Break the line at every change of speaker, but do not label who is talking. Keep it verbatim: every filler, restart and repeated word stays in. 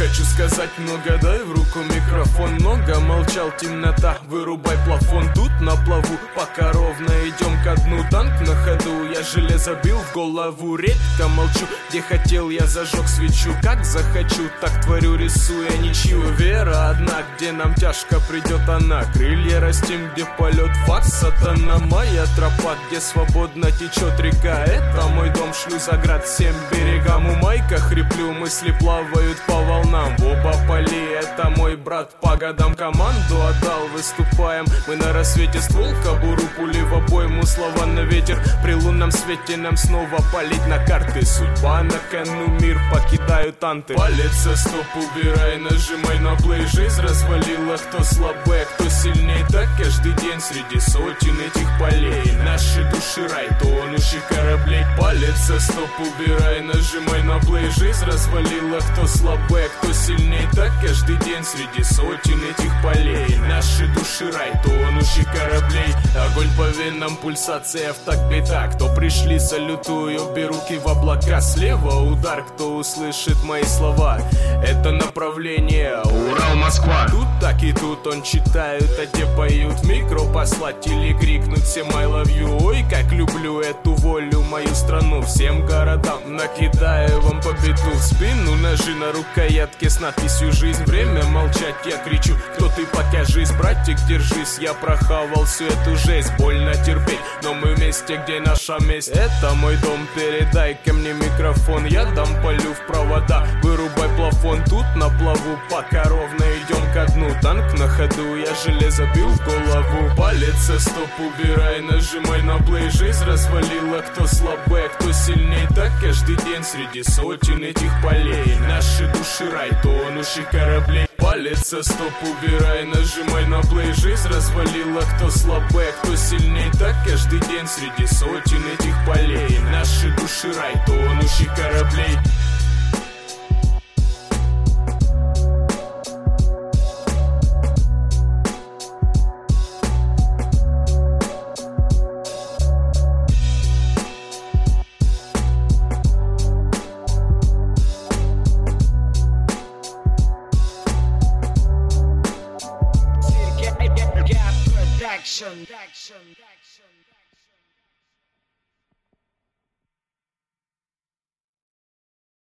Хочу сказать много, дай в руку микрофон. Много молчал, темнота, вырубай плафон. Тут на плаву, пока ровно идем ко дну. Танк на ходу, я железо бил в голову. Редко молчу, где хотел я зажег свечу. Как захочу, так творю, рисуя ничью. Вера одна, где нам тяжко придет она. Крылья растим, где полет факт сатана. Моя тропа, где свободно течет река. Это мой дом, шлюзоград, всем берегам. У майка хриплю, мысли плавают по волнам. В оба поли, это мой брат по годам. Команду отдал, выступаем. Мы на рассвете, ствол, кобуру, пули в обойму, слова на ветер. При лунном свете нам снова палить на карты. Судьба на кону, мир покидают анты. Палец со стоп убирай, нажимай на плей. Жизнь развалила, кто слабее, кто сильнее. Так каждый день среди сотен этих полей. Наши души рай, тонущих кораблей. Палец со стоп убирай, нажимай на плей. Жизнь развалила, кто слабее, кто сильнее. Так каждый день среди сотен этих полей. Наши души рай, тонущих кораблей. Огонь по венам, пульсация в такт бита. Кто пришли, салютую, беру руки в облака. Слева удар, кто услышит мои слова. Это направление Урал-Москва. Тут так и тут он читают, а те поют. Микро послать или крикнуть всем I love you. Ой, как люблю эту волю, мою страну. Всем городам накидаю вам победу. В спину ножи на рукоятке с надписью «Жизнь». Время молчать, я кричу: кто ты, покажись, братик, держись. Я прохавал всю эту жесть, больно терпеть, но мы вместе, где наша месть. Это мой дом, передай-ка мне микрофон. Я дам полю в провода, вырубай плафон. Тут на плаву, пока ровно идем ко дну. Танк на ходу, я железо бил в голову. Палец со стоп убирай, нажимай на плей. Жизнь развалила, кто слабее, кто сильнее. Так каждый день среди сотен этих полей. Наши души рай, тонущих кораблей. Палец со стоп убирай, нажимай на плей. Жизнь развалила, кто слабее, кто сильнее. Так каждый день среди сотен этих полей. Наши души рай, тонущих кораблей.
Action, action, action.